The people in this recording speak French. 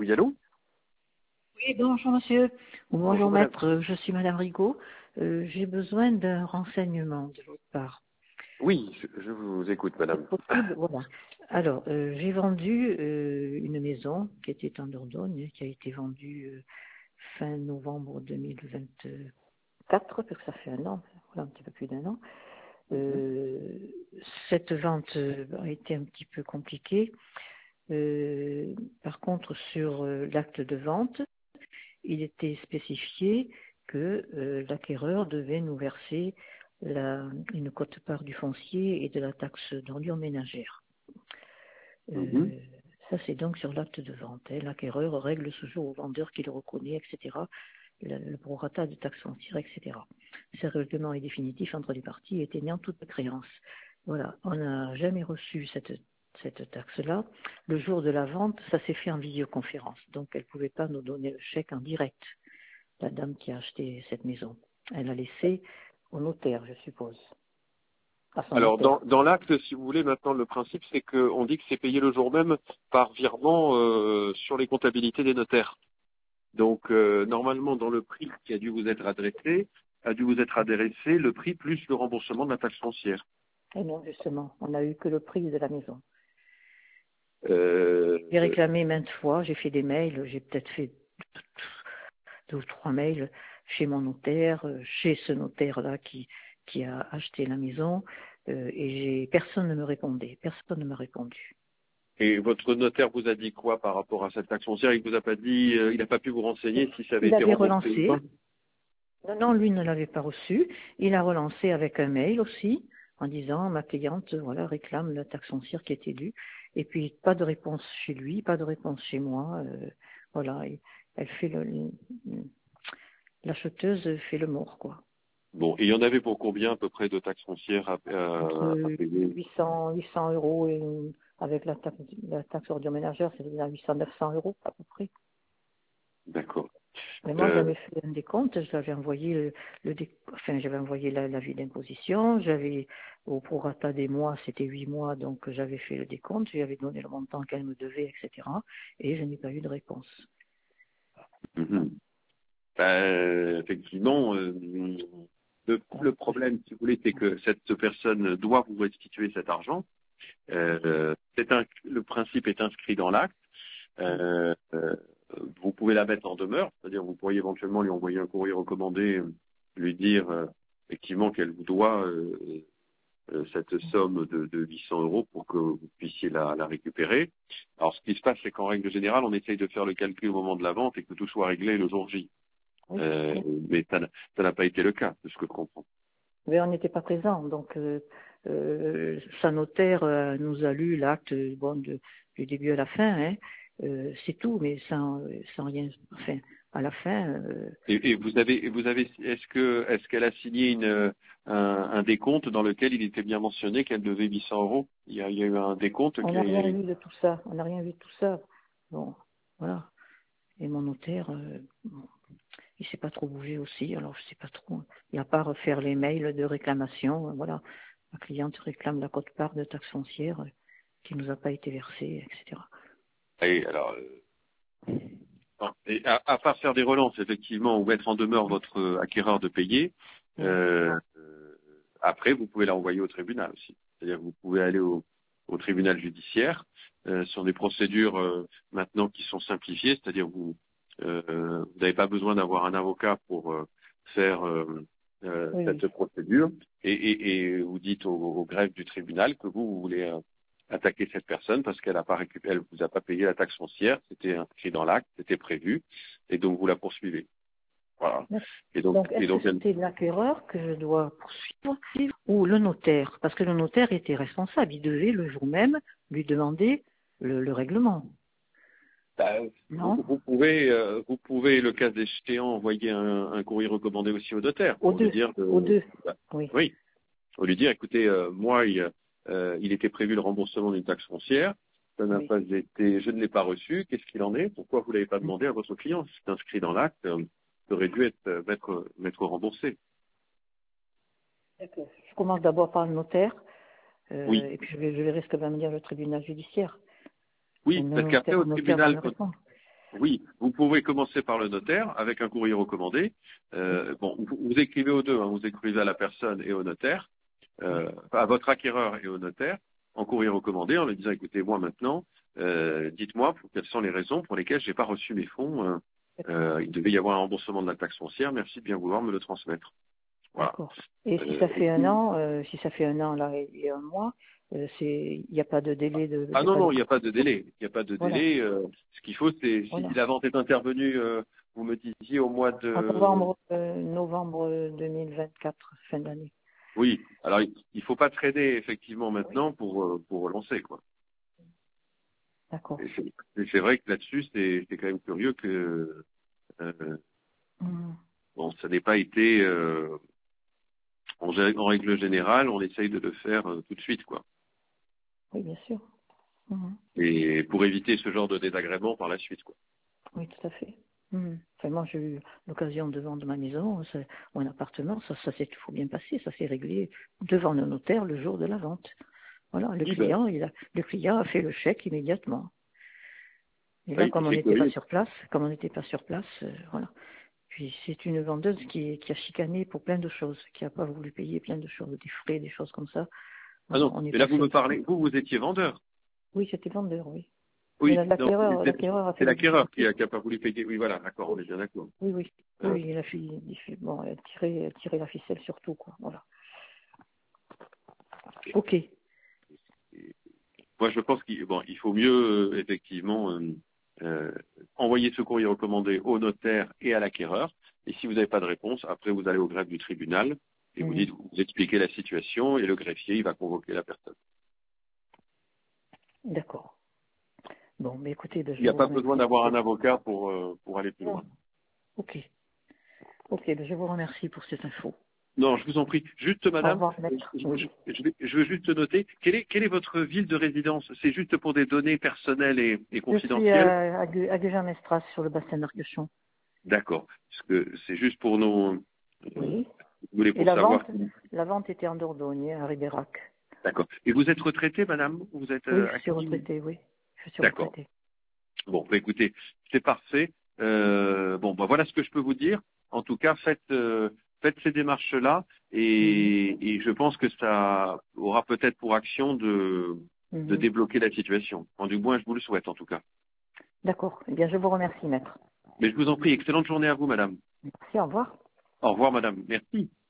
Oui, allô? Oui, bonjour monsieur. Bonjour Bonjour, madame. maître, je suis madame Rigaud. J'ai besoin d'un renseignement de votre part. Oui, je vous écoute, madame. C'est possible? Voilà. Alors, j'ai vendu une maison qui était en Dordogne, qui a été vendue fin novembre 2024, parce que ça fait un an, voilà, un petit peu plus d'un an. Cette vente a été un petit peu compliquée. Par contre, sur l'acte de vente, il était spécifié que l'acquéreur devait nous verser une quote-part du foncier et de la taxe d'ordure ménagère. Mhm. Ça, c'est donc sur l'acte de vente. Hein. L'acquéreur règle ce jour au vendeur qu'il reconnaît, etc., le prorata de taxe foncière, etc. Ce règlement est définitif entre les parties et éteignant toute créance. Voilà, on n'a jamais reçu cette taxe-là. Le jour de la vente, ça s'est fait en visioconférence, donc elle ne pouvait pas nous donner le chèque en direct, la dame qui a acheté cette maison. Elle a laissé au notaire, je suppose. À son Alors, notaire. dans l'acte, si vous voulez, maintenant, le principe, c'est qu'on dit que c'est payé le jour même par virement sur les comptabilités des notaires. Donc, normalement, dans le prix qui a dû vous être adressé, le prix plus le remboursement de la taxe foncière. Et non, justement, on n'a eu que le prix de la maison. Euh, J'ai réclamé maintes fois, j'ai fait des mails, j'ai peut-être fait 2 ou 3 mails chez mon notaire, chez ce notaire-là qui a acheté la maison, et personne ne me répondait, personne ne m'a répondu. et votre notaire vous a dit quoi par rapport à cette taxe foncière? Il vous a pas dit, il n'a pas pu vous renseigner si ça avait Il été avait remboursé ou relancé, pas? non, lui ne l'avait pas reçu, il a relancé avec un mail aussi, en disant ma cliente voilà, réclame la taxe foncière qui était due, et puis pas de réponse chez lui, pas de réponse chez moi, voilà, et elle fait l'acheteuse fait le mort, quoi. Bon, et il y en avait pour combien à peu près de taxes foncières à Entre payer? 800 euros et avec la taxe ordure ménagère, c'est à 800-900 euros à peu près. D'accord. Mais moi, j'avais fait un décompte, j'avais envoyé j'avais envoyé l'avis d'imposition, j'avais au prorata des mois, c'était 8 mois, donc j'avais fait le décompte, je lui avais donné le montant qu'elle me devait, etc. Et je n'ai pas eu de réponse. Mhm. Effectivement, le problème, si vous voulez, c'est que cette personne doit vous restituer cet argent. Le principe est inscrit dans l'acte. Euh, euh, vous pouvez la mettre en demeure, c'est-à-dire vous pourriez éventuellement lui envoyer un courrier recommandé, lui dire effectivement qu'elle vous doit cette somme de 800 euros pour que vous puissiez la récupérer. Alors ce qui se passe, c'est qu'en règle générale, on essaye de faire le calcul au moment de la vente et que tout soit réglé le jour J. Oui, Mais ça n'a pas été le cas, de ce que je comprends. mais on n'était pas présents, donc sa notaire nous a lu l'acte du début à la fin, hein. C'est tout, mais sans rien. Enfin, à la fin. Et vous avez, est-ce qu'elle a signé un décompte dans lequel il était bien mentionné qu'elle devait 800 euros? Il y a eu un décompte On n'a rien vu de tout ça. On n'a rien vu de tout ça. Bon, voilà. Et mon notaire, bon, il s'est pas trop bougé aussi. Alors je sais pas trop. Il a pas à refaire les mails de réclamation. Voilà, la cliente réclame la quote-part de taxe foncière qui nous a pas été versée, etc. Et alors, et à part faire des relances, effectivement, ou mettre en demeure votre acquéreur de payer, après, vous pouvez la renvoyer au tribunal aussi. C'est-à-dire que vous pouvez aller au tribunal judiciaire sur des procédures maintenant qui sont simplifiées, c'est-à-dire vous n'avez pas besoin d'avoir un avocat pour faire cette procédure et vous dites au greffe du tribunal que vous voulez attaquer cette personne parce qu'elle a pas récupéré, elle vous a pas payé la taxe foncière, c'était inscrit dans l'acte, c'était prévu, et donc vous la poursuivez. Voilà. Donc, est-ce que c'était l'acquéreur que je dois poursuivre ou le notaire? Parce que le notaire était responsable, il devait le jour même lui demander le règlement. Vous pouvez, le cas échéant, envoyer un courrier recommandé aussi au notaire. Aux deux. Oui. Oui. Faut lui dire, écoutez, moi, il était prévu le remboursement d'une taxe foncière. Ça n'a pas été, je ne l'ai pas reçu. Qu'est-ce qu'il en est? Pourquoi vous l'avez pas demandé à votre client? C'est inscrit dans l'acte. Ça aurait dû m'être remboursé. D'accord. Je commence d'abord par le notaire, Oui. et puis je verrai ce que va me dire le tribunal judiciaire. Oui, parce qu'après au tribunal, Oui, vous pouvez commencer par le notaire avec un courrier recommandé. Vous écrivez aux deux, hein, vous écrivez à la personne et au notaire, à votre acquéreur et au notaire, en courrier recommandé, en lui disant, écoutez, moi maintenant, dites-moi quelles sont les raisons pour lesquelles je n'ai pas reçu mes fonds. Il devait y avoir un remboursement de la taxe foncière, merci de bien vouloir me le transmettre. Voilà. D'accord. Et si ça fait un an, là, et un mois, il n'y a pas de délai de. Ah non, il n'y a pas de délai. Il n'y a pas de Voilà. délai. Ce qu'il faut, c'est Voilà. si la vente est intervenue, vous me disiez au mois de Novembre 2024, fin d'année. Oui. Alors il ne faut pas trader effectivement maintenant pour relancer, quoi. D'accord. Et c'est vrai que là-dessus, c'est quand même curieux que ça n'ait pas été en règle générale, on essaye de le faire tout de suite, quoi. Oui, bien sûr. Et pour éviter ce genre de désagrément par la suite, quoi. Oui, tout à fait. Enfin, moi, j'ai eu l'occasion de vendre ma maison ou un appartement, ça s'est tout bien passé, ça s'est réglé devant le notaire le jour de la vente. Voilà, le client a fait le chèque immédiatement. Et là, comme on n'était pas sur place, voilà. Puis c'est une vendeuse qui a chicané pour plein de choses, qui n'a pas voulu payer plein de choses, des frais, des choses comme ça. Ah non, mais là vous me parlez, vous étiez vendeur. Oui, j'étais vendeur, oui. Oui, l'acquéreur a fait c'est l'acquéreur qui n'a pas voulu payer. Oui, voilà, d'accord, on est bien d'accord. Oui, il a tiré la ficelle sur tout, quoi. Voilà. Ok. Moi, je pense qu'il faut mieux, effectivement, envoyer ce courrier recommandé au notaire et à l'acquéreur. Et si vous n'avez pas de réponse, après, vous allez au greffe du tribunal et vous expliquez la situation et le greffier, il va convoquer la personne. D'accord. Bon, mais écoutez, il n'y a pas besoin d'avoir un avocat pour aller plus loin. Ok, je vous remercie pour cette info. Non, je vous en prie. Juste, madame, au revoir, maître. Je veux juste noter, quelle est votre ville de résidence? C'est juste pour des données personnelles et confidentielles? Je suis à Gujan-Mestras, sur le bassin d'Arcachon. D'accord. Parce que c'est juste pour nos... Oui. Vous voulez pour et savoir... la vente était en Dordogne, à Ribérac. D'accord. Et vous êtes retraité, madame? Vous êtes oui, je suis retraité, oui. Je suis D'accord. retraité. Bon, écoutez, c'est parfait. Voilà ce que je peux vous dire. En tout cas, faites ces démarches-là et je pense que ça aura peut-être pour action de débloquer la situation. Du moins, je vous le souhaite en tout cas. D'accord. Eh bien, je vous remercie, maître. Mais je vous en prie, excellente journée à vous, madame. Merci, au revoir. Au revoir, madame. Merci.